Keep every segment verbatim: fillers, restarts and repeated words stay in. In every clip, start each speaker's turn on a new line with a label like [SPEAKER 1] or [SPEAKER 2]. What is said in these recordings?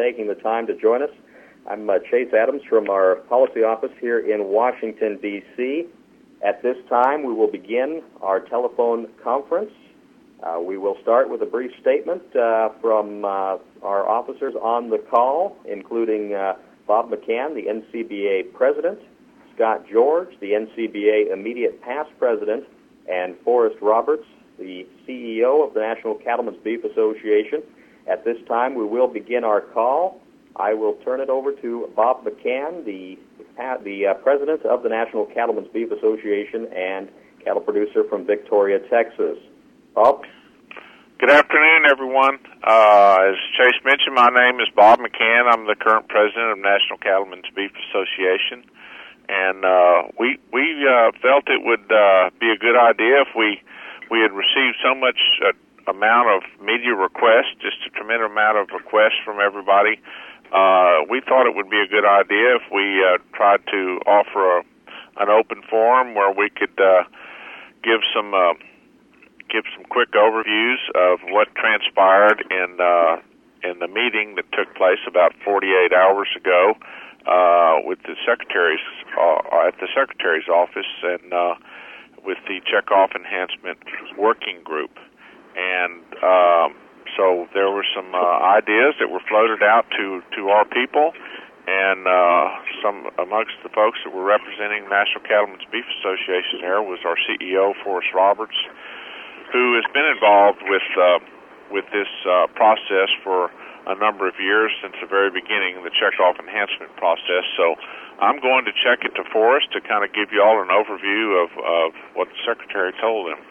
[SPEAKER 1] taking the time to join us. I'm uh, Chase Adams from our policy office here in Washington, D C At this time, we will begin our telephone conference. Uh, we will start with a brief statement uh, from uh, our officers on the call, including uh, Bob McCann, the N C B A president, Scott George, the N C B A immediate past president, and Forrest Roberts, the C E O of the National Cattlemen's Beef Association. At this time, we will begin our call. I will turn it over to Bob McCann, the the uh, president of the National Cattlemen's Beef Association and cattle producer from Victoria, Texas. Bob?
[SPEAKER 2] Good afternoon, everyone. Uh, as Chase mentioned, my name is Bob McCann. I'm the current president of National Cattlemen's Beef Association. And uh, we we uh, felt it would uh, be a good idea if we, we had received so much uh, amount of media requests, just a tremendous amount of requests from everybody. Uh, we thought it would be a good idea if we uh, tried to offer a, an open forum where we could uh, give some uh, give some quick overviews of what transpired in uh, in the meeting that took place about forty-eight hours ago uh, with the secretary's uh, at the secretary's office and uh, with the checkoff enhancement working group. And um, so there were some uh, ideas that were floated out to, to our people, and uh, some amongst the folks that were representing National Cattlemen's Beef Association there was our C E O, Forrest Roberts, who has been involved with uh, with this uh, process for a number of years since the very beginning, the checkoff enhancement process. So I'm going to check it to Forrest to kind of give you all an overview of, of what the Secretary told him.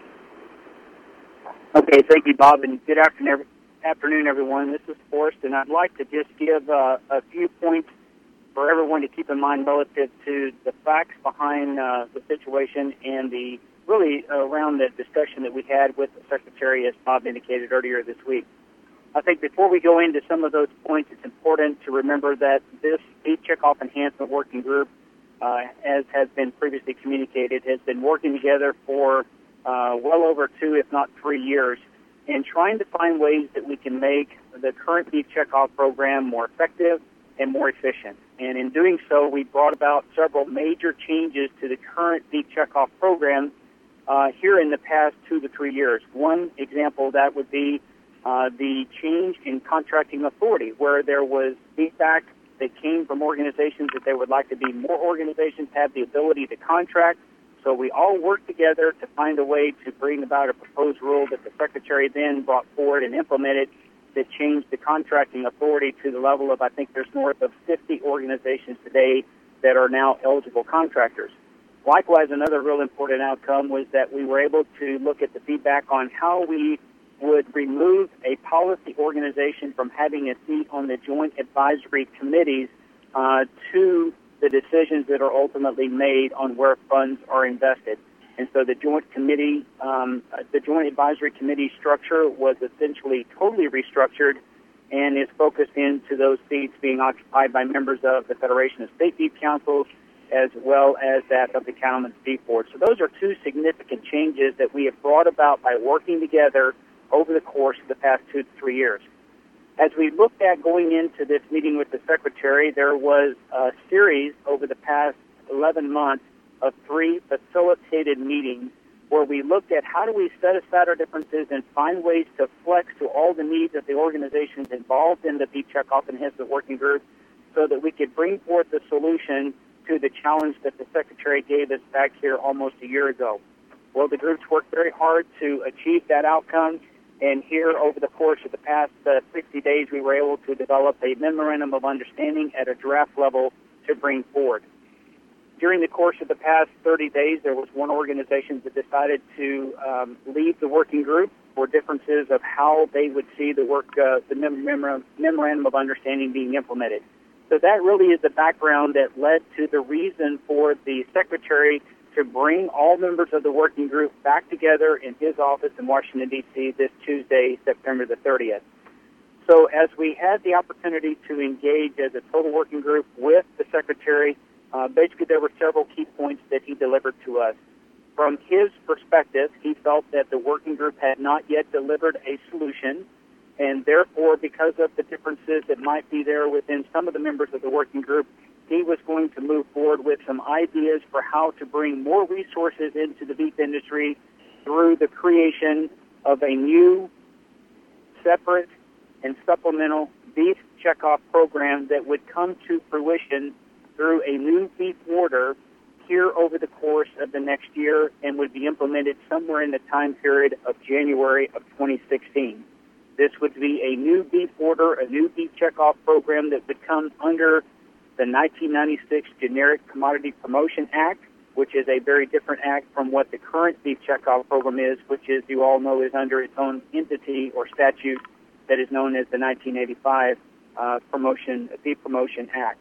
[SPEAKER 3] Okay, thank you, Bob, and good afternoon, afternoon, everyone. This is Forrest, and I'd like to just give uh, a few points for everyone to keep in mind relative to the facts behind uh, the situation and the really uh, around the discussion that we had with the Secretary, as Bob indicated earlier this week. I think before we go into some of those points, it's important to remember that this Beef Checkoff Enhancement Working Group, uh, as has been previously communicated, has been working together for Uh, well over two, if not three years, and trying to find ways that we can make the current beef checkoff program more effective and more efficient. And in doing so, we brought about several major changes to the current beef checkoff program uh, here in the past two to three years. One example of that would be uh, the change in contracting authority, where there was feedback that came from organizations that they would like to be more organizations have the ability to contract. So we all worked together to find a way to bring about a proposed rule that the Secretary then brought forward and implemented that changed the contracting authority to the level of, I think there's north of fifty organizations today that are now eligible contractors. Likewise, another real important outcome was that we were able to look at the feedback on how we would remove a policy organization from having a seat on the joint advisory committees uh, to the decisions that are ultimately made on where funds are invested. And so the joint committee, um, the joint advisory committee structure was essentially totally restructured and is focused into those seats being occupied by members of the Federation of State Beef Councils as well as that of the Cattlemen's Beef Board. So those are two significant changes that we have brought about by working together over the course of the past two to three years. As we looked at going into this meeting with the Secretary, there was a series over the past eleven months of three facilitated meetings where we looked at how do we set aside our differences and find ways to flex to all the needs of the organizations involved in the Beef Checkoff Enhancement Working Group so that we could bring forth a solution to the challenge that the Secretary gave us back here almost a year ago. Well, the groups worked very hard to achieve that outcome. And here, over the course of the past uh, sixty days, we were able to develop a memorandum of understanding at a draft level to bring forward. During the course of the past thirty days, there was one organization that decided to um, leave the working group for differences of how they would see the work, uh, the mem- mem- memorandum of understanding being implemented. So that really is the background that led to the reason for the Secretary to bring all members of the working group back together in his office in Washington, D C this Tuesday, September the thirtieth. So as we had the opportunity to engage as a total working group with the Secretary, uh, basically there were several key points that he delivered to us. From his perspective, he felt that the working group had not yet delivered a solution, and therefore, because of the differences that might be there within some of the members of the working group, he was going to move forward with some ideas for how to bring more resources into the beef industry through the creation of a new, separate, and supplemental beef checkoff program that would come to fruition through a new beef order here over the course of the next year and would be implemented somewhere in the time period of January of twenty sixteen. This would be a new beef order, a new beef checkoff program that would come under the nineteen ninety-six Generic Commodity Promotion Act, which is a very different act from what the current beef checkoff program is, which, as you all know, is under its own entity or statute that is known as the nineteen eighty-five uh, Promotion Beef Promotion Act.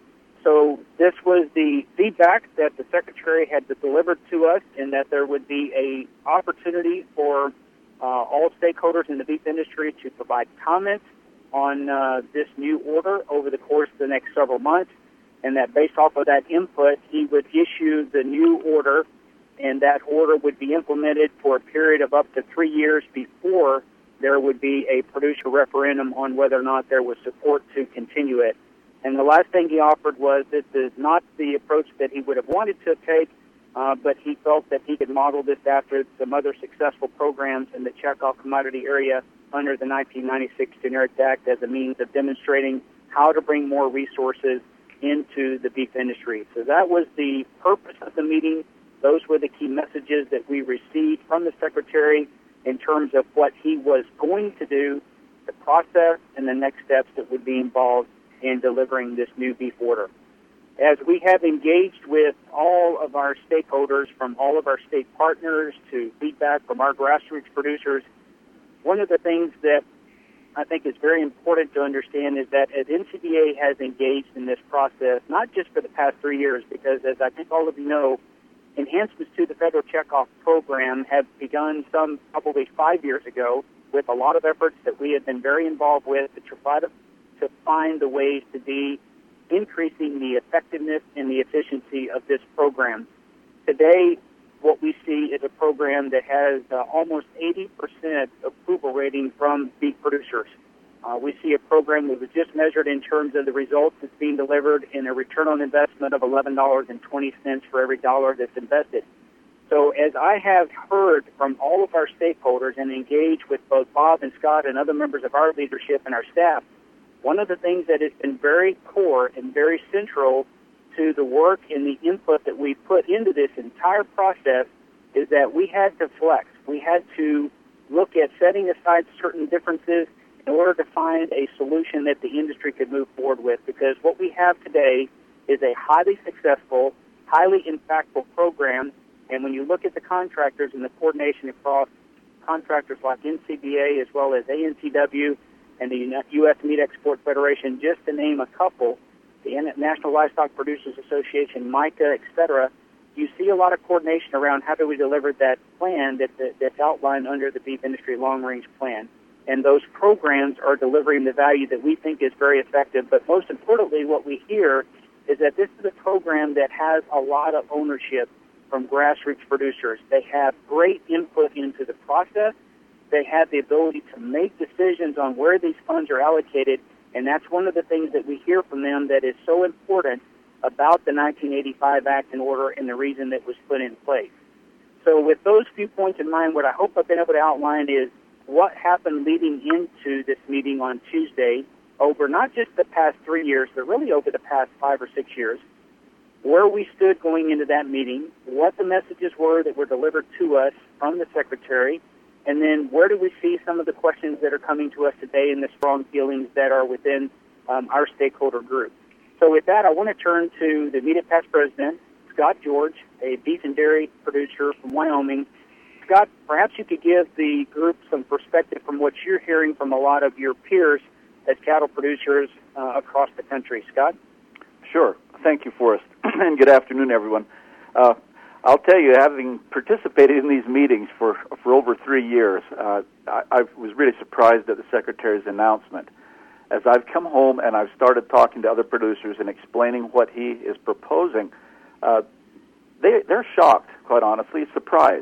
[SPEAKER 3] So this was the feedback that the Secretary had delivered to us, and that there would be a opportunity for uh, all stakeholders in the beef industry to provide comments on uh, this new order over the course of the next several months, and that based off of that input, he would issue the new order, and that order would be implemented for a period of up to three years before there would be a producer referendum on whether or not there was support to continue it. And the last thing he offered was this is not the approach that he would have wanted to take, uh, but he felt that he could model this after some other successful programs in the checkoff commodity area under the nineteen ninety-six Generic Act as a means of demonstrating how to bring more resources into the beef industry. So that was the purpose of the meeting. Those were the key messages that we received from the Secretary in terms of what he was going to do, the process, and the next steps that would be involved in delivering this new beef order. As we have engaged with all of our stakeholders, from all of our state partners to feedback from our grassroots producers, one of the things that I think is very important to understand is that as N C B A has engaged in this process, not just for the past three years, because as I think all of you know, enhancements to the federal checkoff program have begun some probably five years ago with a lot of efforts that we have been very involved with to try to, to find the ways to be increasing the effectiveness and the efficiency of this program. Today, what we see is a program that has uh, almost eighty percent approval rating from beef producers. Uh, we see a program that was just measured in terms of the results that's being delivered in a return on investment of eleven dollars and twenty cents for every dollar that's invested. So as I have heard from all of our stakeholders and engaged with both Bob and Scott and other members of our leadership and our staff, one of the things that has been very core and very central to the work and the input that we put into this entire process is that we had to flex. We had to look at setting aside certain differences in order to find a solution that the industry could move forward with, because what we have today is a highly successful, highly impactful program, and when you look at the contractors and the coordination across contractors like N C B A as well as A N T W and the U S Meat Export Federation, just to name a couple, the National Livestock Producers Association, MICA, et cetera, you see a lot of coordination around how do we deliver that plan that, that, that's outlined under the Beef Industry Long Range Plan. And those programs are delivering the value that we think is very effective. But most importantly, what we hear is that this is a program that has a lot of ownership from grassroots producers. They have great input into the process. They have the ability to make decisions on where these funds are allocated, and that's one of the things that we hear from them that is so important about the nineteen eighty-five Act and Order and the reason that was put in place. So with those few points in mind, what I hope I've been able to outline is what happened leading into this meeting on Tuesday over not just the past three years, but really over the past five or six years, where we stood going into that meeting, what the messages were that were delivered to us from the Secretary, and then where do we see some of the questions that are coming to us today and the strong feelings that are within um, our stakeholder group. So with that, I want to turn to the immediate past president, Scott George, a beef and dairy producer from Wyoming. Scott, perhaps you could give the group some perspective from what you're hearing from a lot of your peers as cattle producers uh, across the country. Scott?
[SPEAKER 4] Sure. Thank you, Forrest. And good afternoon, everyone. Uh, I'll tell you, having participated in these meetings for for over three years, uh, I, I was really surprised at the Secretary's announcement. As I've come home and I've started talking to other producers and explaining what he is proposing, uh, they, they're shocked, quite honestly, surprised.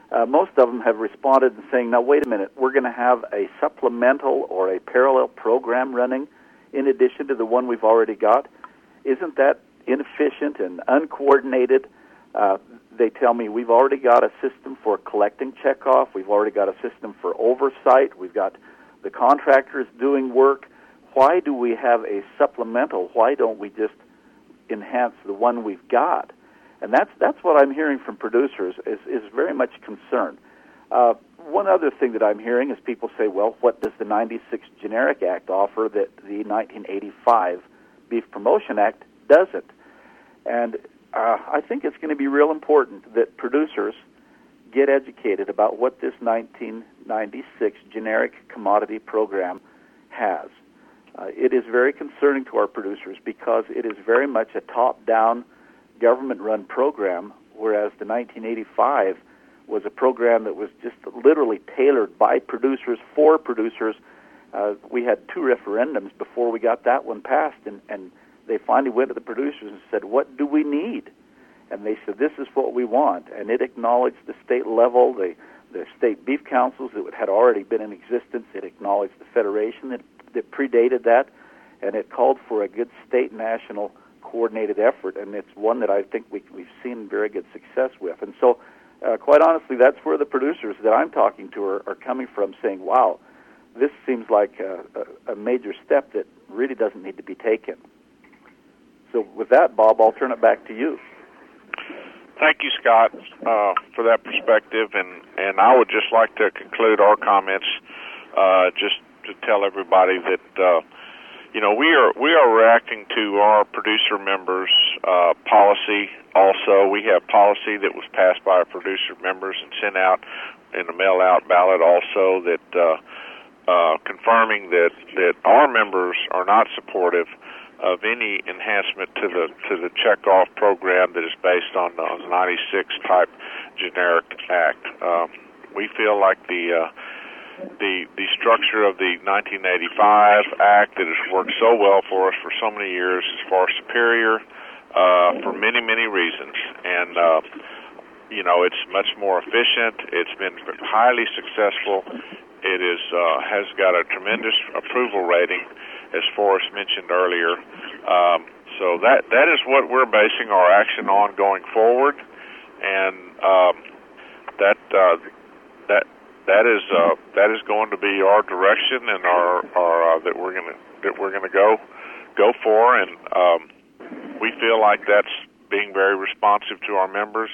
[SPEAKER 4] uh, most of them have responded and saying, now, wait a minute, we're going to have a supplemental or a parallel program running in addition to the one we've already got. Isn't that inefficient and uncoordinated? Uh, they tell me we've already got a system for collecting checkoff. We've already got a system for oversight. We've got the contractors doing work. Why do we have a supplemental? Why don't we just enhance the one we've got? And that's that's what I'm hearing from producers is, is very much concern. Uh, one other thing that I'm hearing is people say, well, what does the ninety-six Generic Act offer that the nineteen eighty-five Beef Promotion Act doesn't? And uh, I think it's going to be real important that producers get educated about what this nineteen ninety-six Generic Commodity Program has. Uh, it is very concerning to our producers because it is very much a top-down, government-run program, whereas the nineteen eighty-five was a program that was just literally tailored by producers for producers. Uh, we had two referendums before we got that one passed, and, and they finally went to the producers and said, what do we need? And they said, this is what we want. And it acknowledged the state level, the, the state beef councils that had already been in existence. It acknowledged the federation that, that predated that, and it called for a good state-national coordinated effort, and it's one that I think we, we've seen very good success with. And so, uh, quite honestly, that's where the producers that I'm talking to are, are coming from, saying, wow, this seems like a, a, a major step that really doesn't need to be taken. So with that, Bob, I'll turn it back to you.
[SPEAKER 2] Thank you, Scott, uh, for that perspective, and, and I would just like to conclude our comments uh, just to tell everybody that uh, you know, we are we are reacting to our producer members' uh, policy. Also, we have policy that was passed by our producer members and sent out in a mail-out ballot. Also, that uh, uh, confirming that that our members are not supportive of any enhancement to the to the checkoff program that is based on the ninety-six type generic act. Um, we feel like the uh, The the structure of the nineteen eighty-five Act that has worked so well for us for so many years is far superior uh, for many, many reasons. And, uh, you know, it's much more efficient. It's been highly successful. It is uh, has got a tremendous approval rating, as Forrest mentioned earlier. Um, so that that is what we're basing our action on going forward. And um, that uh, that... That is uh, that is going to be our direction and our, our uh, that we're going to that we're going to go go for, and um, we feel like that's being very responsive to our members.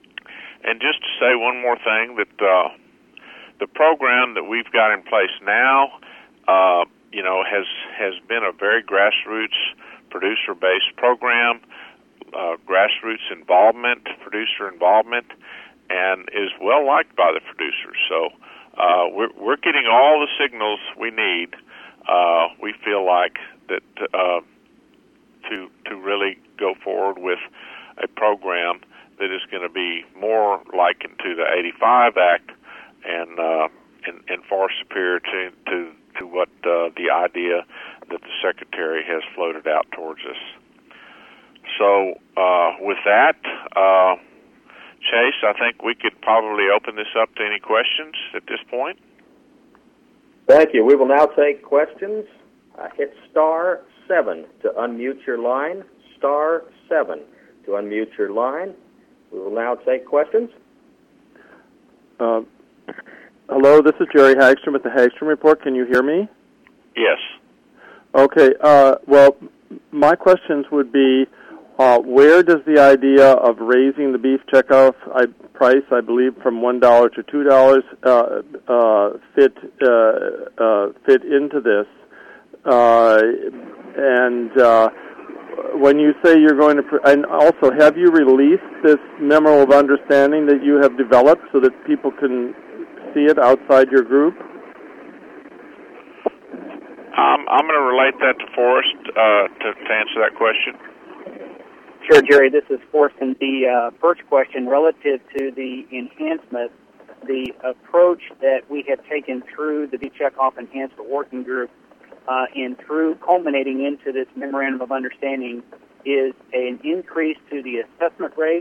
[SPEAKER 2] And just to say one more thing, that uh, the program that we've got in place now, uh, you know, has has been a very grassroots producer-based program, uh, grassroots involvement, producer involvement, and is well liked by the producers. So uh, we're, we're getting all the signals we need. Uh, we feel like that uh, to to really go forward with a program that is going to be more likened to the eighty-five Act and uh, and, and far superior to to to what uh, the idea that the Secretary has floated out towards us. So uh, with that. Uh, Chase, I think we could probably open this up to any questions at this point.
[SPEAKER 1] Thank you. We will now take questions. Uh, hit star seven to unmute your line. Star seven to unmute your line. We will now take questions.
[SPEAKER 5] Uh, hello, this is Jerry Hagstrom at the Hagstrom Report. Can you hear me?
[SPEAKER 2] Yes.
[SPEAKER 5] Okay. Uh, well, my questions would be, Uh, where does the idea of raising the beef checkoff I, price, I believe, from one dollar to two dollars uh, uh, fit uh, uh, fit into this? Uh, and uh, when you say you're going to, pr- and also, have you released this memo of understanding that you have developed so that people can see it outside your group?
[SPEAKER 2] Um, I'm going to relate that to Forrest uh, to, to answer that question.
[SPEAKER 3] Sure, Jerry, this is Forrest. And the uh, first question relative to the enhancement, the approach that we have taken through the Beef Checkoff Enhancement Working Group uh, and through culminating into this Memorandum of Understanding is an increase to the assessment rate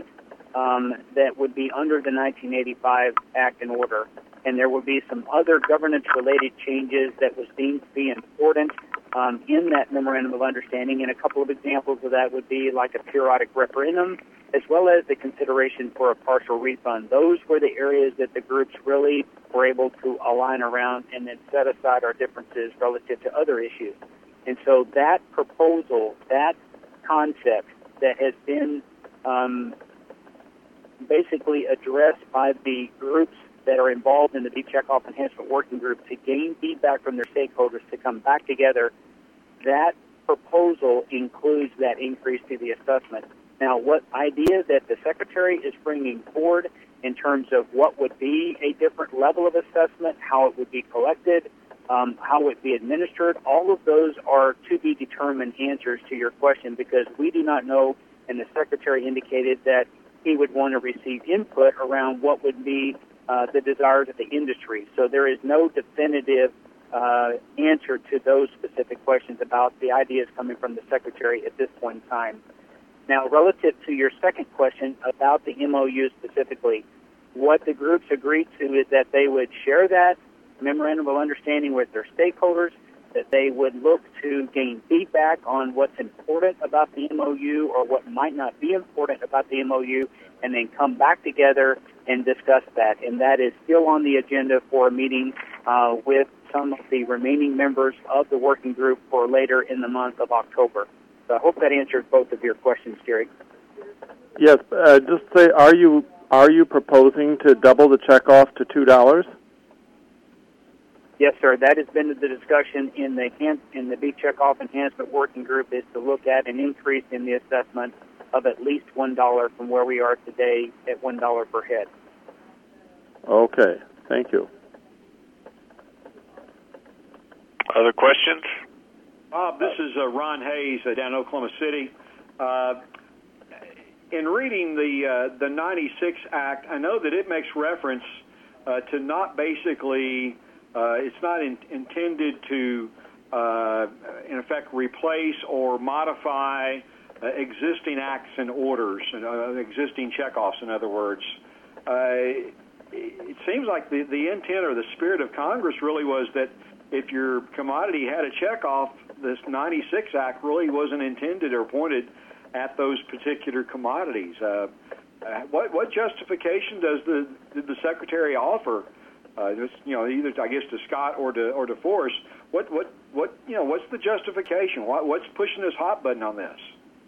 [SPEAKER 3] um, that would be under the nineteen eighty-five Act and Order. And there would be some other governance-related changes that was deemed to be important um, in that memorandum of understanding. And a couple of examples of that would be like a periodic referendum, as well as the consideration for a partial refund. Those were the areas that the groups really were able to align around and then set aside our differences relative to other issues. And so that proposal, that concept that has been um, basically addressed by the groups that are involved in the Beef Checkoff Enhancement Working Group to gain feedback from their stakeholders to come back together, that proposal includes that increase to the assessment. Now, what idea that the Secretary is bringing forward in terms of what would be a different level of assessment, how it would be collected, um, how it would be administered, all of those are to be determined answers to your question, because we do not know, and the Secretary indicated that he would want to receive input around what would be uh, the desires of the industry. So there is no definitive uh, answer to those specific questions about the ideas coming from the Secretary at this point in time. Now, relative to your second question about the M O U specifically, what the groups agreed to is that they would share that memorandum of understanding with their stakeholders, that they would look to gain feedback on what's important about the M O U or what might not be important about the M O U, and then come back together and discuss that. And that is still on the agenda for a meeting uh, with some of the remaining members of the working group for later in the month of October. So I hope that answers both of your questions, Jerry.
[SPEAKER 5] Yes, uh, just say, are you are you proposing to double the checkoff to two dollars?
[SPEAKER 3] Yes, sir. That has been the discussion in the in the Beef Checkoff Enhancement Working Group, is to look at an increase in the assessment of at least one dollar from where we are today at one dollar per head.
[SPEAKER 5] Okay, thank you.
[SPEAKER 2] Other questions?
[SPEAKER 6] Bob, this is uh, Ron Hayes uh, down in Oklahoma City. Uh, in reading the uh, the ninety-six Act, I know that it makes reference uh, to not basically, uh, it's not in, intended to, uh, in effect, replace or modify uh, existing acts and orders, uh, existing checkoffs, in other words. Uh, it seems like the, the intent or the spirit of Congress really was that if your commodity had a checkoff, this ninety-six Act really wasn't intended or pointed at those particular commodities. Uh, uh, what, what justification does the did the Secretary offer? Uh, this, you know, either I guess to Scott or to or to Forrest. What what what you know? What's the justification? What, what's pushing this hot button on this?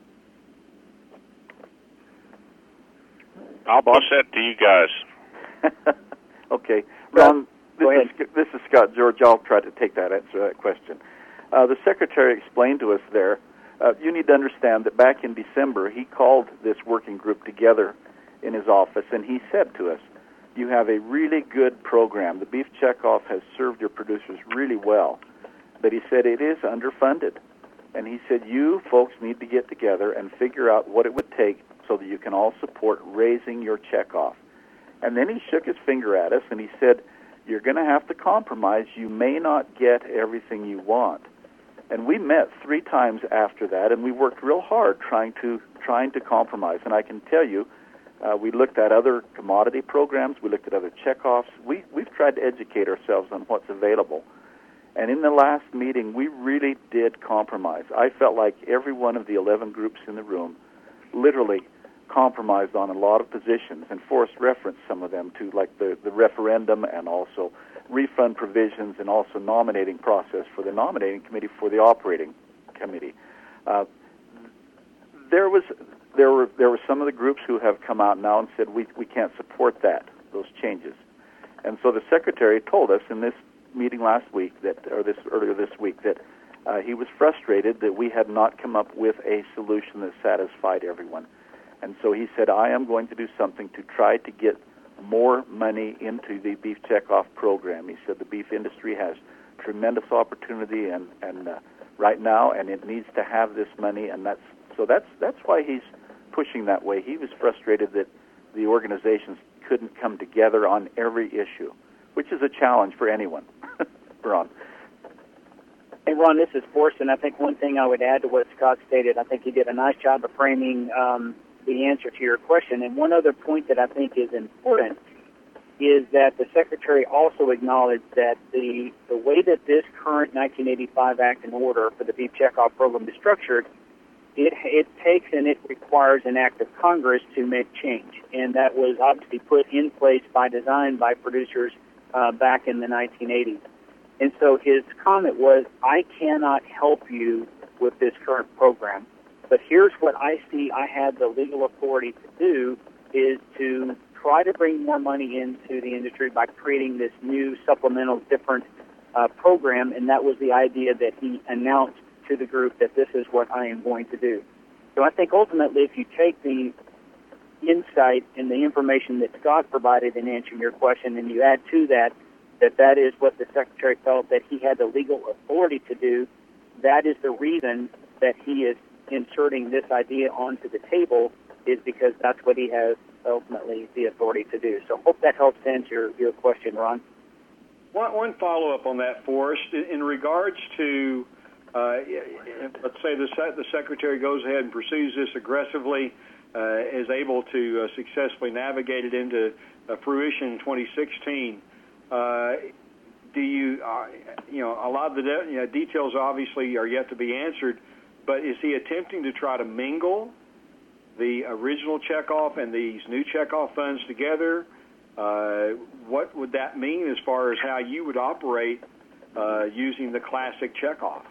[SPEAKER 2] I'll boss that to you guys.
[SPEAKER 4] Okay, Ron.
[SPEAKER 3] Go
[SPEAKER 4] this,
[SPEAKER 3] ahead.
[SPEAKER 4] is, this is Scott George. I'll try to take that answer to that question. Uh, the Secretary explained to us there, uh, you need to understand that back in December, he called this working group together in his office, and he said to us, you have a really good program. The beef checkoff has served your producers really well. But he said it is underfunded. And he said you folks need to get together and figure out what it would take so that you can all support raising your checkoff. And then he shook his finger at us and he said, you're going to have to compromise. You may not get everything you want. And we met three times after that, and we worked real hard trying to trying to compromise. And I can tell you, uh, we looked at other commodity programs. We looked at other checkoffs. We, we've tried to educate ourselves on what's available. And in the last meeting, we really did compromise. I felt like every one of the eleven groups in the room literally compromised on a lot of positions, and Forrest referenced some of them too, like the, the referendum and also refund provisions and also nominating process for the nominating committee for the operating committee. Uh, there was there were there were some of the groups who have come out now and said we we can't support that those changes, and so the Secretary told us in this meeting last week that or this earlier this week that uh, he was frustrated that we had not come up with a solution that satisfied everyone. And so he said, I am going to do something to try to get more money into the beef checkoff program. He said the beef industry has tremendous opportunity and, and uh, right now, and it needs to have this money. And that's so that's that's why he's pushing that way. He was frustrated that the organizations couldn't come together on every issue, which is a challenge for anyone. Ron.
[SPEAKER 3] Hey, Ron, this is Forrest, and I think one thing I would add to what Scott stated, I think he did a nice job of framing um, the answer to your question. And one other point that I think is important is that the Secretary also acknowledged that the the way that this current nineteen eighty-five Act and Order for the Beef Checkoff Program is structured, it it takes and it requires an act of Congress to make change. And that was obviously put in place by design by producers uh, back in the nineteen eighties. And so his comment was, I cannot help you with this current program, but here's what I see I have the legal authority to do, is to try to bring more money into the industry by creating this new supplemental different uh, program, and that was the idea that he announced to the group, that this is what I am going to do. So I think ultimately if you take the insight and the information that Scott provided in answering your question, and you add to that that that is what the Secretary felt that he had the legal authority to do, that is the reason that he is inserting this idea onto the table, is because that's what he has ultimately the authority to do. So hope that helps answer your, your question, Ron.
[SPEAKER 6] One, one follow-up on that, Forrest. In, in regards to, uh, let's say the, the Secretary goes ahead and pursues this aggressively, uh, is able to uh, successfully navigate it into uh, fruition in twenty sixteen, uh, do you, uh, you know, a lot of the de- you know, details obviously are yet to be answered, but is he attempting to try to mingle the original checkoff and these new checkoff funds together? Uh, what would that mean as far as how you would operate uh, using the classic checkoff?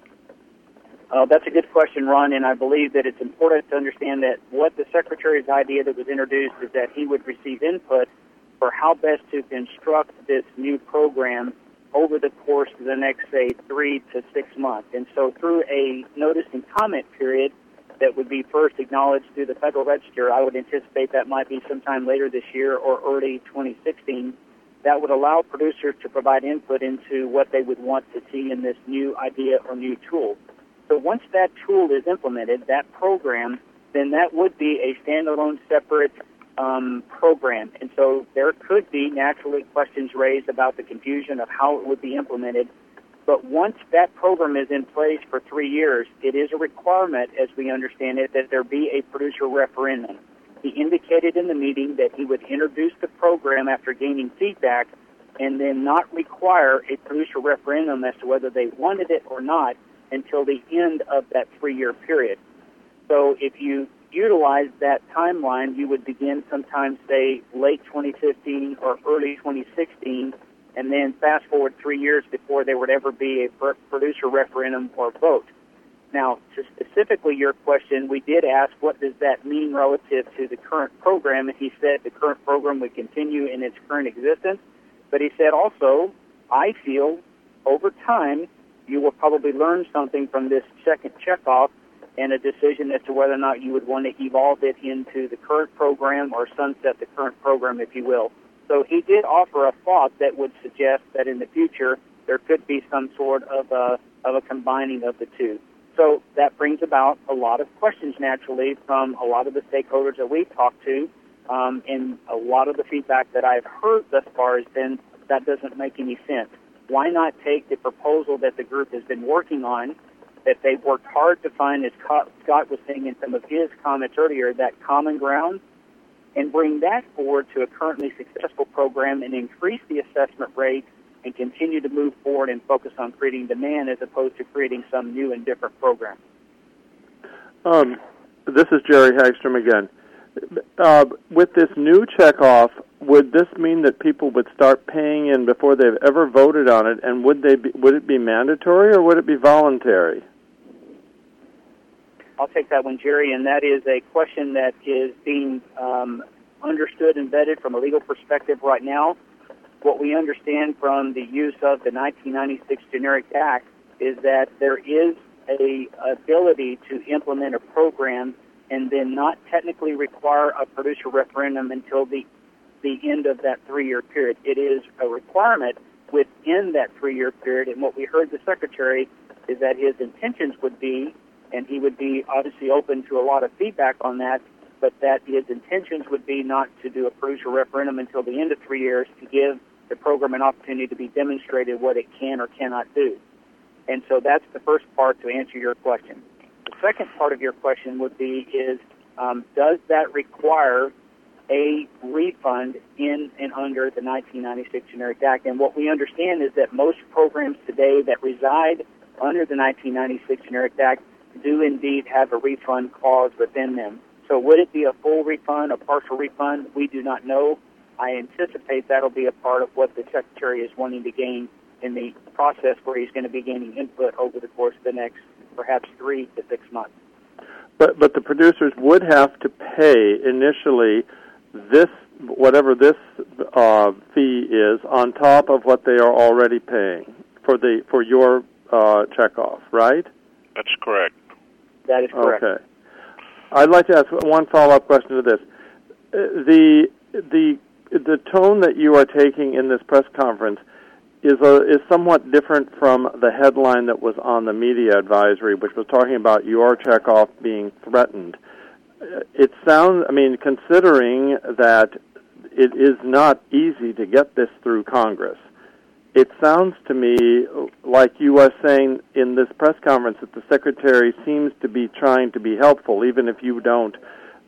[SPEAKER 3] Uh, that's a good question, Ron, and I believe that it's important to understand that what the Secretary's idea that was introduced is that he would receive input for how best to construct this new program over the course of the next, say, three to six months. And so through a notice and comment period that would be first acknowledged through the Federal Register, I would anticipate that might be sometime later this year or early twenty sixteen, that would allow producers to provide input into what they would want to see in this new idea or new tool. So once that tool is implemented, that program, then that would be a standalone separate um, program. And so there could be naturally questions raised about the confusion of how it would be implemented. But once that program is in place for three years, it is a requirement, as we understand it, that there be a producer referendum. He indicated in the meeting that he would introduce the program after gaining feedback and then not require a producer referendum as to whether they wanted it or not until the end of that three-year period. So if you utilize that timeline, you would begin sometime, say, late twenty fifteen or early twenty sixteen, and then fast forward three years before there would ever be a producer referendum or vote. Now, to specifically your question, we did ask what does that mean relative to the current program, and he said the current program would continue in its current existence, but he said also, I feel over time you will probably learn something from this second checkoff and a decision as to whether or not you would want to evolve it into the current program or sunset the current program, if you will. So he did offer a thought that would suggest that in the future there could be some sort of a, of a combining of the two. So that brings about a lot of questions, naturally, from a lot of the stakeholders that we've talked to, um, and a lot of the feedback that I've heard thus far has been that doesn't make any sense. Why not take the proposal that the group has been working on, that they've worked hard to find, as Scott was saying in some of his comments earlier, that common ground, and bring that forward to a currently successful program and increase the assessment rate and continue to move forward and focus on creating demand as opposed to creating some new and different program.
[SPEAKER 5] Um, this is Jerry Hagstrom again. Uh, with this new checkoff, would this mean that people would start paying in before they've ever voted on it, and would they be, would it be mandatory or would it be voluntary?
[SPEAKER 3] I'll take that one, Jerry, and that is a question that is being um, understood and vetted from a legal perspective right now. What we understand from the use of the nineteen ninety-six Generic Act is that there is a ability to implement a program and then not technically require a producer referendum until the the end of that three-year period. It is a requirement within that three-year period, and what we heard the Secretary is that his intentions would be, and he would be obviously open to a lot of feedback on that, but that his intentions would be not to do a producer referendum until the end of three years to give the program an opportunity to be demonstrated what it can or cannot do. And so that's the first part to answer your question. The second part of your question would be is um, does that require a refund in and under the nineteen ninety-six Generic Act? And what we understand is that most programs today that reside under the nineteen ninety-six Generic Act do indeed have a refund clause within them. So would it be a full refund, a partial refund? We do not know. I anticipate that'll be a part of what the Secretary is wanting to gain in the process where he's going to be gaining input over the course of the next perhaps three to six months.
[SPEAKER 5] But but the producers would have to pay initially this, whatever this uh, fee is, on top of what they are already paying for the for your uh, checkoff, right?
[SPEAKER 2] That's correct.
[SPEAKER 3] That is correct.
[SPEAKER 5] Okay. I'd like to ask one follow-up question to this. Uh, the the the tone that you are taking in this press conference is a, is somewhat different from the headline that was on the media advisory, which was talking about your checkoff being threatened. It sounds, I mean, considering that it is not easy to get this through Congress, it sounds to me like you are saying in this press conference that the Secretary seems to be trying to be helpful, even if you don't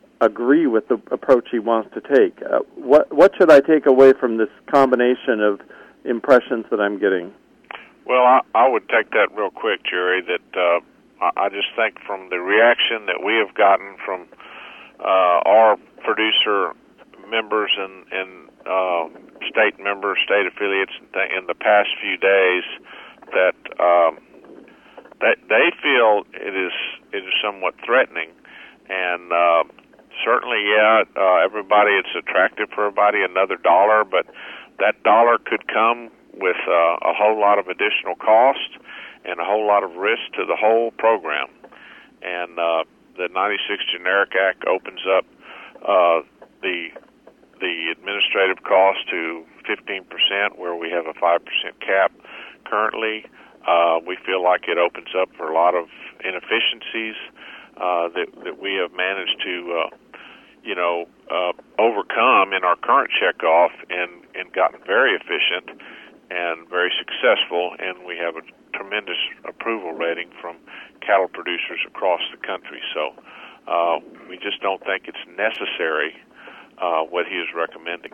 [SPEAKER 5] agree with the approach he wants to take. Uh, what what should I take away from this combination of impressions that I'm getting?
[SPEAKER 2] Well, I, I would take that real quick, Jerry, that uh, I, I just think from the reaction that we have gotten from uh, our producer members and, and uh, state members, state affiliates in the past few days, that um, that they feel it is it is somewhat threatening, and uh, certainly, yeah, uh, everybody, it's attractive for everybody, another dollar, but that dollar could come with uh, a whole lot of additional cost and a whole lot of risk to the whole program. And uh, the ninety-six Generic Act opens up uh, the the administrative cost to fifteen percent, where we have a five percent cap currently. Uh, we feel like it opens up for a lot of inefficiencies uh, that, that we have managed to uh, you know, uh, overcome in our current checkoff and, and gotten very efficient and very successful, and we have a tremendous approval rating from cattle producers across the country. So uh, we just don't think it's necessary uh, what he is recommending.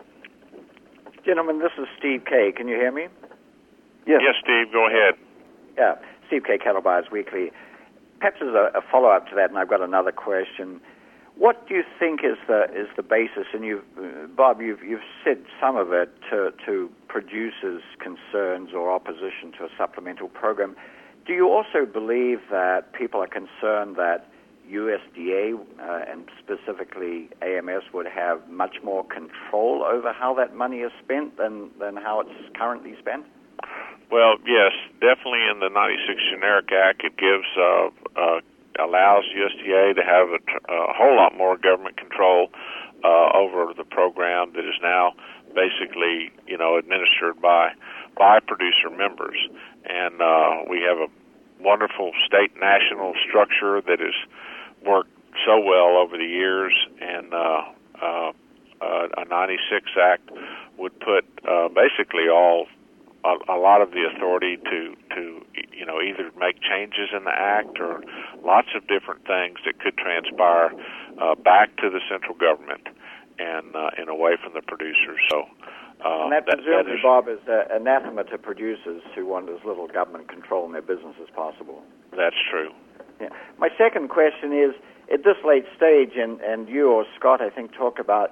[SPEAKER 7] Gentlemen, this is Steve Kay. Can you hear me?
[SPEAKER 2] Yes, yes Steve, go ahead.
[SPEAKER 7] Yeah, Steve Kay, Cattle Buyers Weekly. Perhaps as a, a follow-up to that, and I've got another question. What do you think is the is the basis? And you, uh, Bob, you've you've said some of it to, to producers' concerns or opposition to a supplemental program. Do you also believe that people are concerned that U S D A uh, and specifically A M S would have much more control over how that money is spent than than how it's currently spent?
[SPEAKER 2] Well, yes, definitely in the ninety-six Generic Act, it gives uh, uh, allows U S D A to have a, a whole lot more government control uh, over the program that is now basically, you know, administered by by producer members. And uh, we have a wonderful state-national structure that has worked so well over the years, and uh, uh, uh, a ninety-six Act would put uh, basically all a, a lot of the authority to, to, you know, either make changes in the Act or lots of different things that could transpire uh, back to the central government and uh, and away from the producers. So, uh,
[SPEAKER 7] and that,
[SPEAKER 2] that
[SPEAKER 7] presumably,
[SPEAKER 2] that is,
[SPEAKER 7] Bob, is uh, anathema to producers who want as little government control in their business as possible.
[SPEAKER 2] That's true.
[SPEAKER 7] Yeah. My second question is, at this late stage, and, and you or Scott, I think, talked about,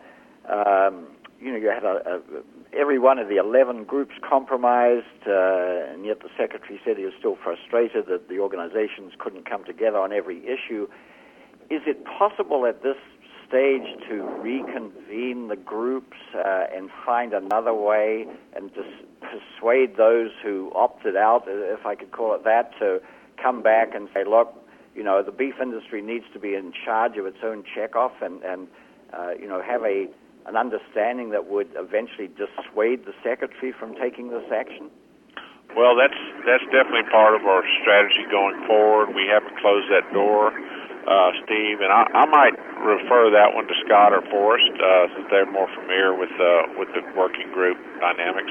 [SPEAKER 7] um, you know, you had a, a, every one of the eleven groups compromised, uh, and yet the Secretary said he was still frustrated that the organizations couldn't come together on every issue. Is it possible at this stage to reconvene the groups uh, and find another way and to persuade those who opted out, if I could call it that, to come back and say, look, you know, the beef industry needs to be in charge of its own checkoff and, and uh, you know, have a an understanding that would eventually dissuade the Secretary from taking this action?
[SPEAKER 2] Well, that's that's definitely part of our strategy going forward. We haven't closed that door, uh, Steve, and I, I might refer that one to Scott or Forrest, uh, since they're more familiar with uh, with the working group dynamics.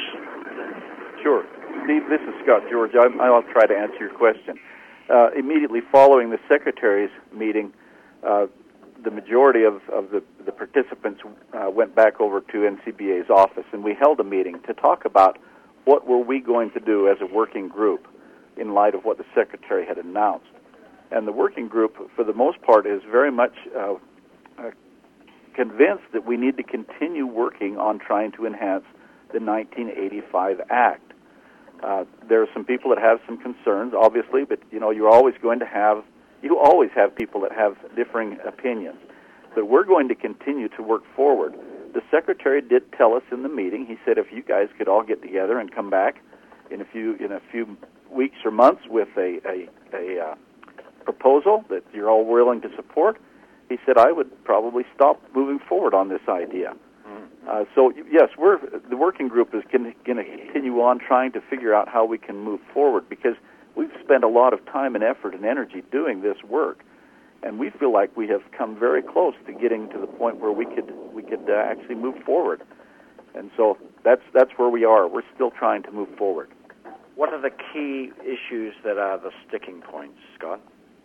[SPEAKER 4] Sure. Steve, this is Scott George. I'll, I'll try to answer your question. Uh, immediately following the Secretary's meeting, uh, the majority of, of the, the participants uh, went back over to N C B A's office, and we held a meeting to talk about what were we going to do as a working group in light of what the Secretary had announced. And the working group, for the most part, is very much uh, uh, convinced that we need to continue working on trying to enhance the nineteen eighty-five Act. Uh, there are some people that have some concerns, obviously, but you know you're always going to have you always have people that have differing opinions. But we're going to continue to work forward. The Secretary did tell us in the meeting. He said if you guys could all get together and come back in a few in a few weeks or months with a a, a uh, proposal that you're all willing to support, he said I would probably stop moving forward on this idea. Uh, so yes, we're the working group is going to continue on trying to figure out how we can move forward, because we've spent a lot of time and effort and energy doing this work, and we feel like we have come very close to getting to the point where we could we could uh, actually move forward. And so that's that's where we are. We're still trying to move forward.
[SPEAKER 7] What are the key issues that are the sticking points, Scott?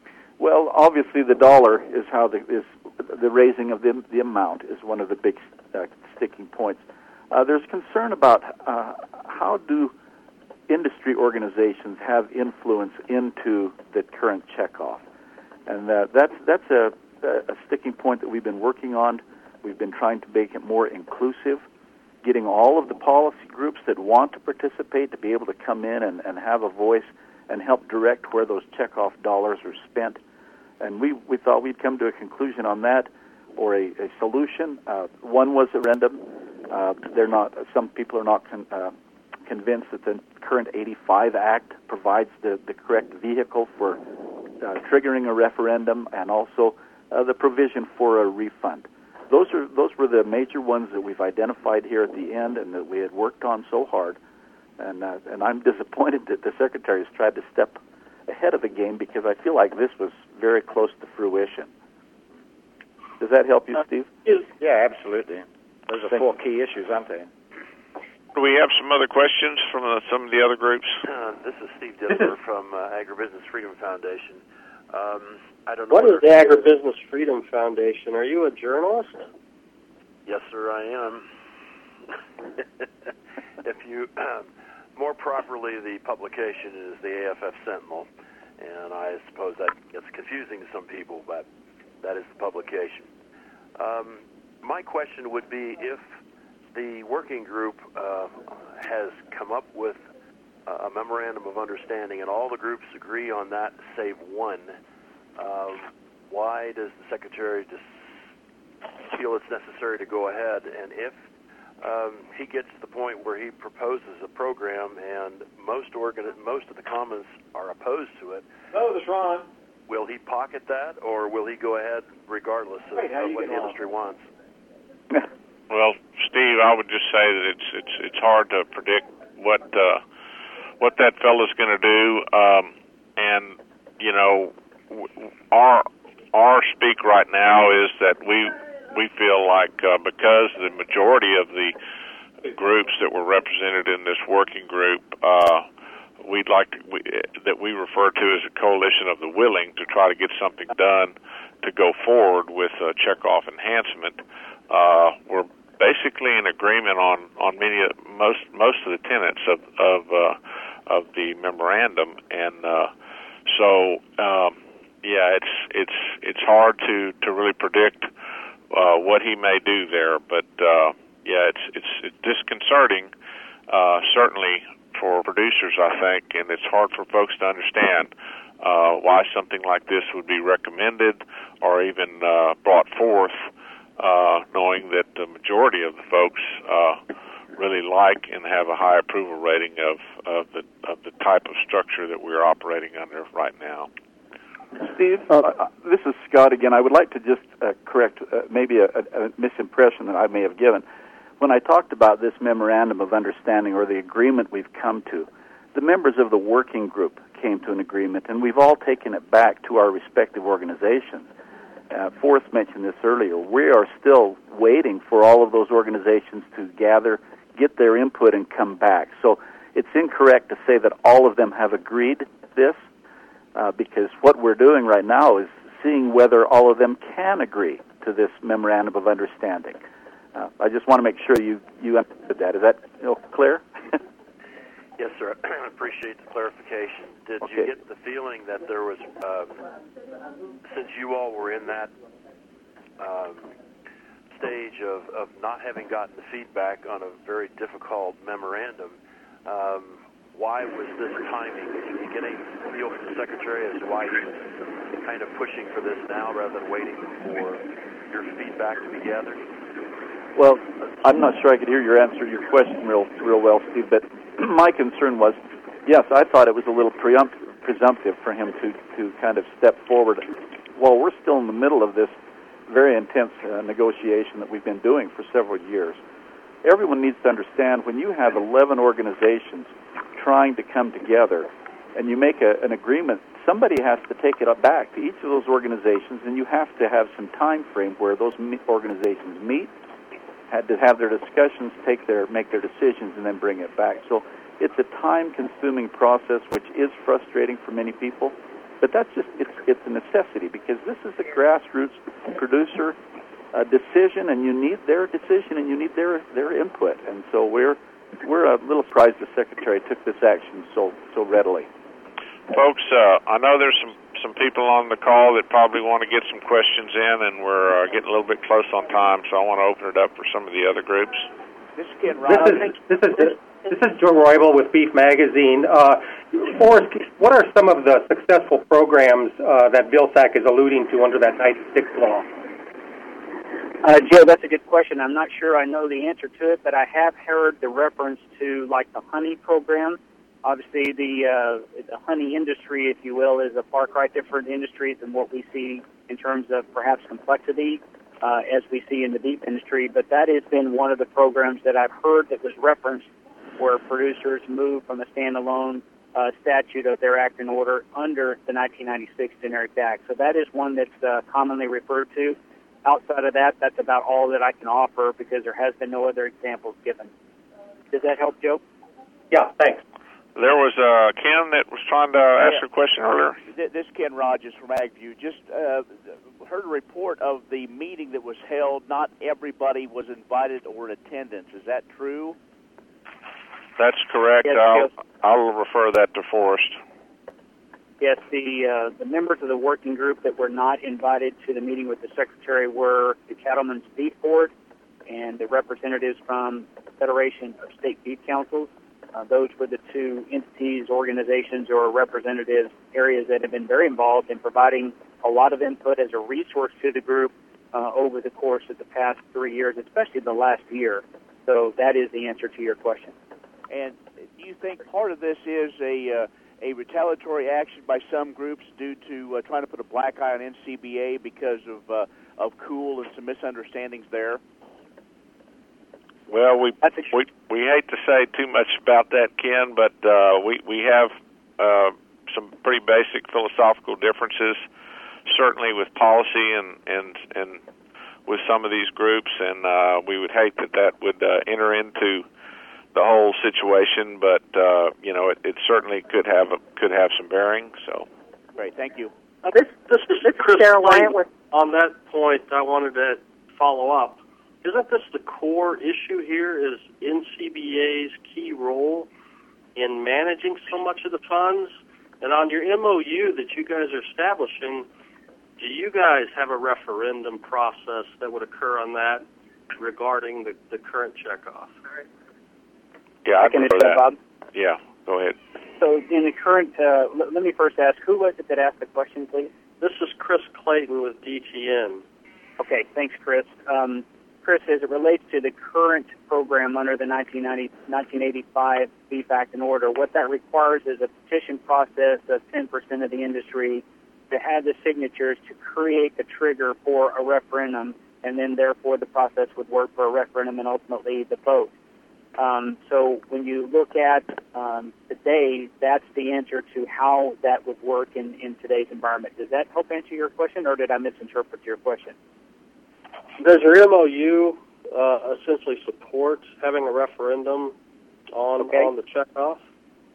[SPEAKER 4] Well, obviously the dollar is how the is the raising of the the amount is one of the big uh, sticking points. Uh, there's concern about uh, how do industry organizations have influence into the current checkoff, and uh, that's that's a, a sticking point that we've been working on. We've been trying to make it more inclusive, getting all of the policy groups that want to participate to be able to come in and, and have a voice and help direct where those checkoff dollars are spent. And we, we thought we'd come to a conclusion on that, or a, a solution. Uh, one was a referendum. Uh, they're not. Some people are not con, uh, convinced that the current eighty-five Act provides the, the correct vehicle for uh, triggering a referendum, and also uh, the provision for a refund. Those are those were the major ones that we've identified here at the end, and that we had worked on so hard. And uh, and I'm disappointed that the Secretary has tried to step ahead of the game, because I feel like this was very close to fruition. Does that help you, Steve?
[SPEAKER 7] Yeah, absolutely. Those are
[SPEAKER 4] Thank
[SPEAKER 7] four
[SPEAKER 4] you.
[SPEAKER 7] key issues, aren't they?
[SPEAKER 2] Do we have some other questions from uh, some of the other groups?
[SPEAKER 8] Uh, this is Steve Disler from uh, Agribusiness Freedom Foundation. Um, I don't know.
[SPEAKER 9] What is
[SPEAKER 8] whether...
[SPEAKER 9] the Agribusiness Freedom Foundation? Are you a journalist?
[SPEAKER 8] Yes, sir, I am. If you, um, more properly, the publication is the A F F Sentinel, and I suppose that gets confusing to some people, but that is the publication. Um, my question would be, if the working group uh, has come up with a memorandum of understanding and all the groups agree on that save one, uh, why does the Secretary just feel it's necessary to go ahead? And if um, he gets to the point where he proposes a program and most organ- most of the Commons are opposed to it,
[SPEAKER 6] Oh, this is Ron.
[SPEAKER 8] will he pocket that, or will he go ahead regardless of,
[SPEAKER 6] Wait, how
[SPEAKER 8] of
[SPEAKER 6] you
[SPEAKER 8] what the
[SPEAKER 6] getting
[SPEAKER 8] industry wants?
[SPEAKER 2] Well, Steve, I would just say that it's it's it's hard to predict what uh, what that fellow's going to do, um, and you know, our our speak right now is that we we feel like uh, because the majority of the groups that were represented in this working group, uh, we'd like to, we, that we refer to as a coalition of the willing, to try to get something done to go forward with uh, checkoff enhancement. Uh, we're basically in agreement on, on many most most of the tenets of of, uh, of the memorandum, and uh, so um, yeah, it's it's it's hard to, to really predict uh, what he may do there, but uh, yeah, it's it's, it's disconcerting, uh, certainly for producers, I think, and it's hard for folks to understand uh, why something like this would be recommended or even uh, brought forth. Uh, knowing that the majority of the folks uh, really like and have a high approval rating of, of the of the type of structure that we're operating under right now.
[SPEAKER 4] Steve, uh, this is Scott again. I would like to just uh, correct uh, maybe a, a misimpression that I may have given. When I talked about this memorandum of understanding, or the agreement we've come to, the members of the working group came to an agreement, and we've all taken it back to our respective organizations. Uh, Forrest mentioned this earlier. We are still waiting for all of those organizations to gather, get their input, and come back. So it's incorrect to say that all of them have agreed to this, uh, because what we're doing right now is seeing whether all of them can agree to this memorandum of understanding. Uh, I just want to make sure you, you understood that. Is that you know, clear?
[SPEAKER 8] Yes, sir. I appreciate the clarification. Did
[SPEAKER 4] Okay.
[SPEAKER 8] you get the feeling that there was, um, since you all were in that um, stage of, of not having gotten the feedback on a very difficult memorandum, um, why was this timing? Did you get any feel from the Secretary as to why he was kind of pushing for this now rather than waiting for your feedback to be gathered?
[SPEAKER 4] Well, I'm not sure I could hear your answer to your question real, real well, Steve, but my concern was, yes, I thought it was a little preumpt, presumptive for him to, to kind of step forward while we're still in the middle of this very intense uh, negotiation that we've been doing for several years. Everyone needs to understand when you have eleven organizations trying to come together and you make a, an agreement, somebody has to take it back to each of those organizations, and you have to have some time frame where those organizations meet, had to have their discussions, take their make their decisions, and then bring it back. So it's a time-consuming process, which is frustrating for many people. But that's just it's it's a necessity because this is a grassroots producer uh, decision, and you need their decision and you need their their input. And so we're we're a little surprised the Secretary took this action so so readily.
[SPEAKER 2] Folks, uh, I know there's some, some people on the call that probably want to get some questions in, and we're uh, getting a little bit close on time, so I want to open it up for some of the other groups.
[SPEAKER 10] This is Ken
[SPEAKER 11] This is, this is, this is Joe Roybal with Beef Magazine. Uh, Forrest, what are some of the successful programs uh, that Vilsack is alluding to under that ninety-six law?
[SPEAKER 3] Uh, Joe, that's a good question. I'm not sure I know the answer to it, but I have heard the reference to, like, the honey program. Obviously, the, uh, the honey industry, if you will, is a far cry different industry than what we see in terms of perhaps complexity uh, as we see in the beef industry. But that has been one of the programs that I've heard that was referenced where producers move from a standalone uh, statute of their act and order under the nineteen ninety-six Generic Act. So that is one that's uh, commonly referred to. Outside of that, that's about all that I can offer because there has been no other examples given. Does that help, Joe?
[SPEAKER 11] Yeah, thanks.
[SPEAKER 2] There was uh, Ken that was trying to ask
[SPEAKER 10] yeah.
[SPEAKER 2] a question earlier.
[SPEAKER 10] This is Ken Rogers from AgView. Just uh, heard a report of the meeting that was held. Not everybody was invited or in attendance. Is that true?
[SPEAKER 2] That's correct.
[SPEAKER 3] Yes,
[SPEAKER 2] I'll,
[SPEAKER 3] yes.
[SPEAKER 2] I'll refer that to Forrest.
[SPEAKER 3] Yes, the uh, the members of the working group that were not invited to the meeting with the Secretary were the Cattlemen's Beef Board and the representatives from the Federation of State Beef Councils. Uh, those were the two entities, organizations, or representatives, areas that have been very involved in providing a lot of input as a resource to the group uh, over the course of the past three years, especially the last year. So that is the answer to your question.
[SPEAKER 10] And do you think part of this is a uh, a retaliatory action by some groups due to uh, trying to put a black eye on N C B A because of uh, of Cool and some misunderstandings there?
[SPEAKER 2] Well, we we we hate to say too much about that, Ken, but uh, we we have uh, some pretty basic philosophical differences, certainly with policy and and and with some of these groups, and uh, we would hate that that would uh, enter into the whole situation. But uh, you know, it, it certainly could have a, could have some bearing. So,
[SPEAKER 10] great, thank you.
[SPEAKER 9] Uh, this this is Chris Caroline. On that point, I wanted to follow up. Isn't this the core issue here, is N C B A's key role in managing so much of the funds? And on your M O U that you guys are establishing, do you guys have a referendum process that would occur on that regarding the, the current checkoff?
[SPEAKER 2] Yeah, I
[SPEAKER 3] can
[SPEAKER 2] prefer
[SPEAKER 3] answer
[SPEAKER 2] that.
[SPEAKER 3] Bob.
[SPEAKER 2] Yeah, go ahead.
[SPEAKER 3] So in the current, uh, let, let me first ask, who was it that asked the question, please?
[SPEAKER 9] This is Chris Clayton with D T N.
[SPEAKER 3] Okay, thanks, Chris. Um, Chris, as it relates to the current program under the nineteen ninety, nineteen eighty-five Beef Act and Order, what that requires is a petition process of ten percent of the industry to have the signatures to create a trigger for a referendum, and then therefore the process would work for a referendum and ultimately the vote. Um, so when you look at um, today, that's the answer to how that would work in, in today's environment. Does that help answer your question, or did I misinterpret your question?
[SPEAKER 9] Does your M O U uh, essentially support having a referendum on
[SPEAKER 3] okay.
[SPEAKER 9] on the checkoff?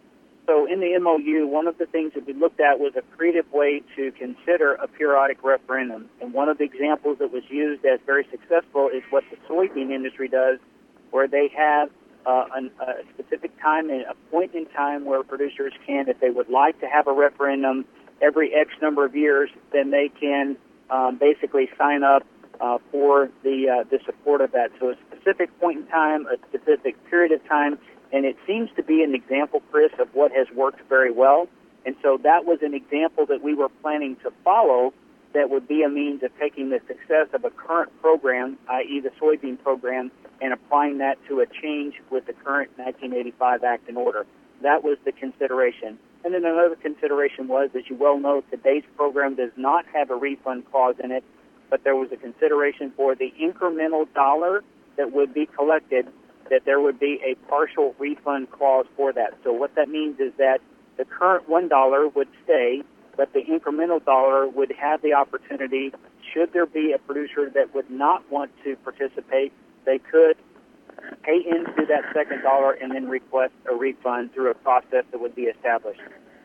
[SPEAKER 3] So in the M O U, one of the things that we looked at was a creative way to consider a periodic referendum. And one of the examples that was used as very successful is what the soybean industry does, where they have uh, an, a specific time and a point in time where producers can, if they would like to have a referendum every X number of years, then they can um, basically sign up uh, for the uh, the support of that. So a specific point in time, a specific period of time. And it seems to be an example, Chris, of what has worked very well. And so that was an example that we were planning to follow that would be a means of taking the success of a current program, that is the soybean program, and applying that to a change with the current nineteen eighty-five Act in order. That was the consideration. And then another consideration was, as you well know, today's program does not have a refund clause in it, but there was a consideration for the incremental dollar that would be collected, that there would be a partial refund clause for that. So what that means is that the current one dollar would stay, but the incremental dollar would have the opportunity, should there be a producer that would not want to participate, they could pay into that second dollar and then request a refund through a process that would be established.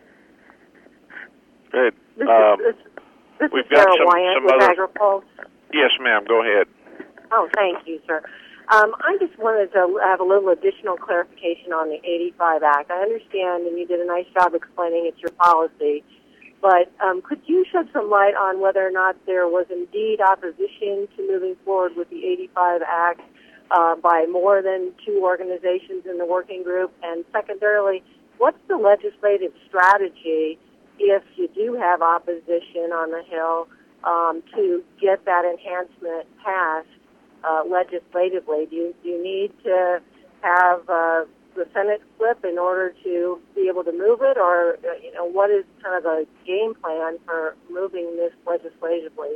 [SPEAKER 2] Good.
[SPEAKER 12] This
[SPEAKER 2] um,
[SPEAKER 12] is, this, this
[SPEAKER 2] we've
[SPEAKER 12] is
[SPEAKER 2] got
[SPEAKER 12] Sarah
[SPEAKER 2] some,
[SPEAKER 12] Wyant
[SPEAKER 2] some
[SPEAKER 12] with
[SPEAKER 2] other...
[SPEAKER 12] AgriPulse.
[SPEAKER 2] Yes, ma'am. Go ahead.
[SPEAKER 12] Oh, thank you, sir. Um, I just wanted to have a little additional clarification on the eighty-five Act. I understand, and you did a nice job explaining it's your policy, but um, could you shed some light on whether or not there was indeed opposition to moving forward with the eighty-five Act uh, by more than two organizations in the working group? And secondarily, what's the legislative strategy if you do have opposition on the Hill um, to get that enhancement passed uh, legislatively? Do you, do you need to have uh, the Senate flip in order to be able to move it, or uh, you know, what is kind of a game plan for moving this legislatively?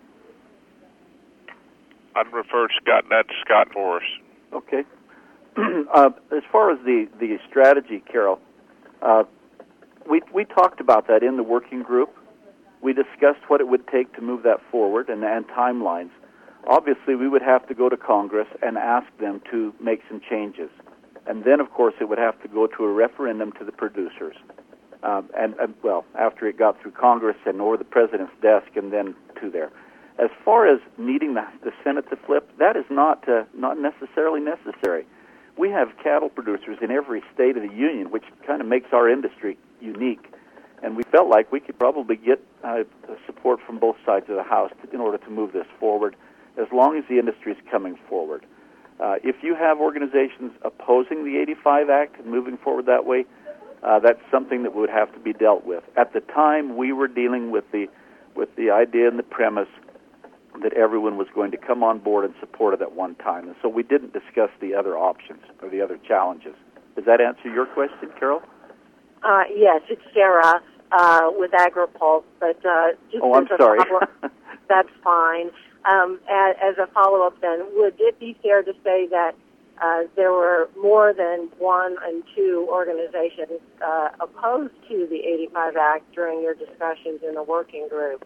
[SPEAKER 2] I'd refer Scott, that to Scott for us.
[SPEAKER 4] Okay. uh, as far as the, the strategy, Carol, uh, we we talked about that in the working group. We discussed what it would take to move that forward and, and timelines. Obviously, we would have to go to Congress and ask them to make some changes. And then, of course, it would have to go to a referendum to the producers. Um, and, and, well, after it got through Congress and or the President's desk and then to there. As far as needing the, the Senate to flip, that is not uh, not necessarily necessary. We have cattle producers in every state of the union, which kind of makes our industry unique. And we felt like we could probably get uh, support from both sides of the House to, in order to move this forward, as long as the industry is coming forward. Uh, if you have organizations opposing the eighty-five Act and moving forward that way, uh, that's something that would have to be dealt with. At the time, we were dealing with the with the idea and the premise that everyone was going to come on board and support it at one time. And so we didn't discuss the other options or the other challenges. Does that answer your question, Carol?
[SPEAKER 12] Uh, yes, it's Sarah uh, with AgriPulse, but uh, just
[SPEAKER 4] oh, I'm
[SPEAKER 12] as a
[SPEAKER 4] sorry.
[SPEAKER 12] That's fine. Um, as, as a follow-up, then, would it be fair to say that uh, there were more than one and two organizations uh, opposed to the eighty-five Act during your discussions in the working group?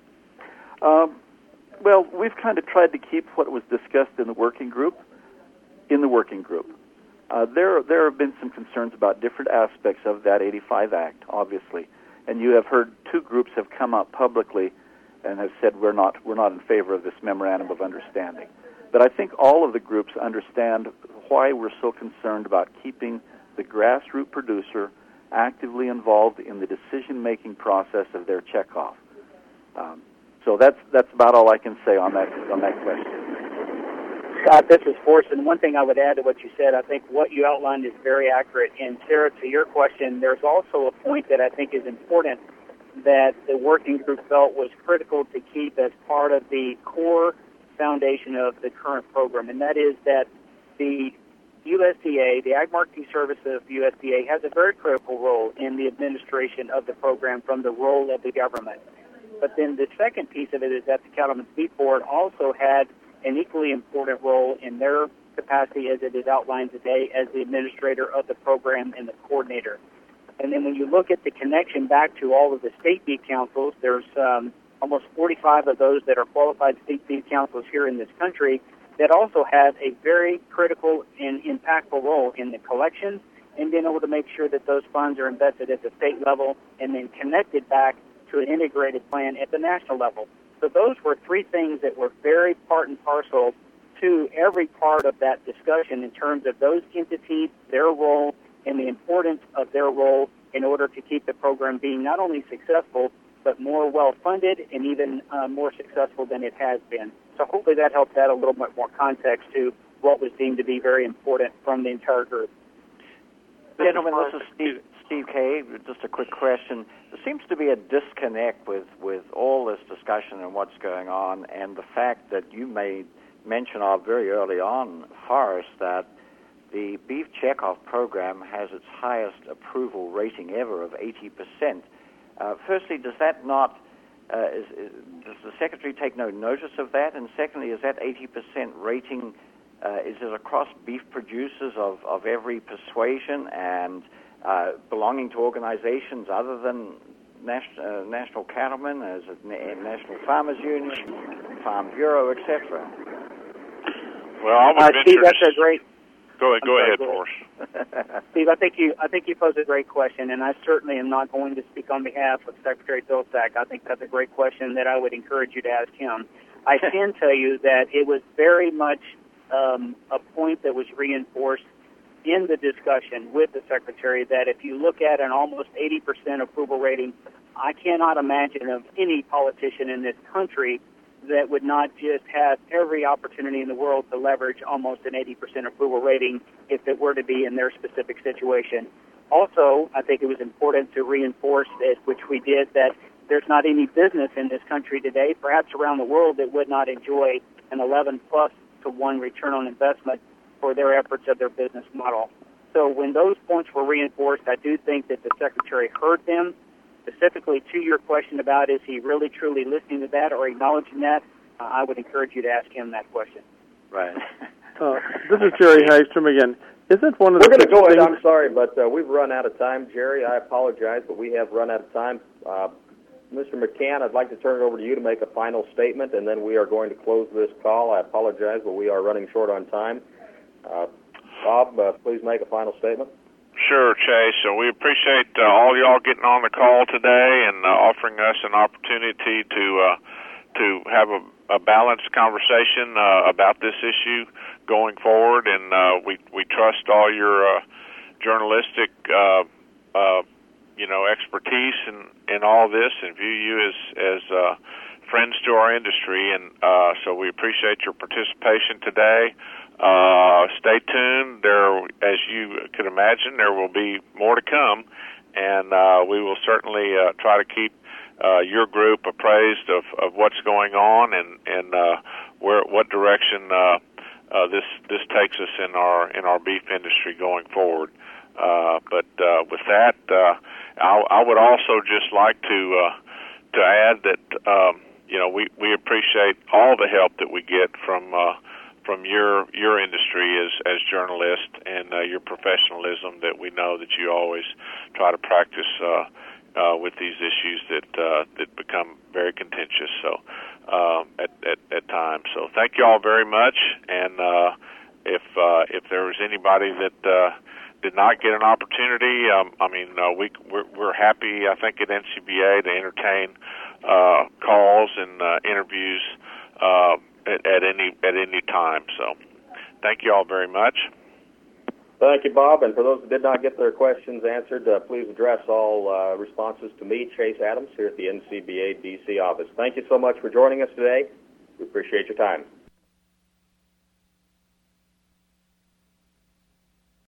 [SPEAKER 4] Um, well, we've kind of tried to keep what was discussed in the working group in the working group. Uh, there, there have been some concerns about different aspects of that eighty-five Act, obviously, and you have heard two groups have come up publicly and have said we're not we're not in favor of this memorandum of understanding. But I think all of the groups understand why we're so concerned about keeping the grassroots producer actively involved in the decision-making process of their checkoff. Um, so that's that's about all I can say on that on that question.
[SPEAKER 3] Scott, this is Forrest, and one thing I would add to what you said, I think what you outlined is very accurate. And Sarah, to your question, there's also a point that I think is important that the working group felt was critical to keep as part of the core foundation of the current program, and that is that the U S D A, the Ag Marketing Service of U S D A, has a very critical role in the administration of the program from the role of the government. But then the second piece of it is that the Cattlemen's Beef Board also had an equally important role in their capacity as it is outlined today as the administrator of the program and the coordinator. And then when you look at the connection back to all of the state beef councils, there's um, almost forty-five of those that are qualified state beef councils here in this country that also have a very critical and impactful role in the collection and being able to make sure that those funds are invested at the state level and then connected back to an integrated plan at the national level. So those were three things that were very part and parcel to every part of that discussion in terms of those entities, their role, and the importance of their role in order to keep the program being not only successful, but more well-funded and even uh, more successful than it has been. So hopefully that helps add a little bit more context to what was deemed to be very important from the entire group.
[SPEAKER 7] Gentlemen, this is Steve, Steve Kay. Just a quick question. There seems to be a disconnect with, with all this discussion and what's going on, and the fact that you made mention of very early on, Forrest, that the Beef Checkoff program has its highest approval rating ever of eighty percent. Uh, firstly, does that not, uh, is, is, does the Secretary take no notice of that? And secondly, is that eighty percent rating, uh, is it across beef producers of, of every persuasion and uh, belonging to organizations other than National, uh, National Cattlemen, as a National Farmers Union, Farm Bureau, et cetera?
[SPEAKER 2] Well, I would
[SPEAKER 3] uh,
[SPEAKER 2] venture
[SPEAKER 3] Steve, that's a great.
[SPEAKER 2] Go ahead, go
[SPEAKER 3] sorry,
[SPEAKER 2] ahead,
[SPEAKER 3] go
[SPEAKER 2] Forrest.
[SPEAKER 3] Steve, I think you I think you posed a great question, and I certainly am not going to speak on behalf of Secretary Vilsack. I think that's a great question that I would encourage you to ask him. I can tell you that it was very much um, a point that was reinforced in the discussion with the Secretary that if you look at an almost eighty percent approval rating, I cannot imagine of any politician in this country that would not just have every opportunity in the world to leverage almost an eighty percent approval rating if it were to be in their specific situation. Also, I think it was important to reinforce it, which we did, that there's not any business in this country today, perhaps around the world, that would not enjoy an eleven plus to one return on investment for their efforts of their business model. So when those points were reinforced, I do think that the Secretary heard them. Specifically to your question about is he really truly listening to that or acknowledging that, uh, I would encourage you to ask him that question.
[SPEAKER 7] Right.
[SPEAKER 5] uh, this is Jerry Hagstrom again. Isn't one of
[SPEAKER 1] We're
[SPEAKER 5] the
[SPEAKER 1] going to go ahead.
[SPEAKER 5] things...
[SPEAKER 1] I'm sorry, but uh, we've run out of time, Jerry. I apologize, but we have run out of time. Uh, Mister McCann, I'd like to turn it over to you to make a final statement, and then we are going to close this call. I apologize, but we are running short on time. Uh, Bob, uh, please make a final statement.
[SPEAKER 2] Sure, Chase. So we appreciate uh, all y'all getting on the call today and uh, offering us an opportunity to uh, to have a, a balanced conversation uh, about this issue going forward. And uh, we we trust all your uh, journalistic uh, uh, you know expertise in, in all this, and view you as as uh, friends to our industry. And uh, so we appreciate your participation today. Uh, stay tuned. There, as you could imagine, there will be more to come, and uh, we will certainly uh, try to keep uh, your group appraised of, of what's going on and and uh, where what direction uh, uh, this this takes us in our in our beef industry going forward. Uh, but uh, with that, uh, I, I would also just like to uh, to add that um, you know we, we appreciate all the help that we get from. Uh, from your your industry as as journalists and uh, your professionalism that we know that you always try to practice uh, uh, with these issues that uh, that become very contentious so uh, at, at at times. So thank you all very much. And uh, if uh, if there was anybody that uh, did not get an opportunity, um, I mean uh, we we're, we're happy I think at N C B A to entertain uh, calls and uh, interviews. Uh, At, at any at any time. So thank you all very much.
[SPEAKER 1] Thank you, Bob. And for those that did not get their questions answered, uh, please address all uh, responses to me, Chase Adams, here at the N C B A D C office. Thank you so much for joining us today. We appreciate your time.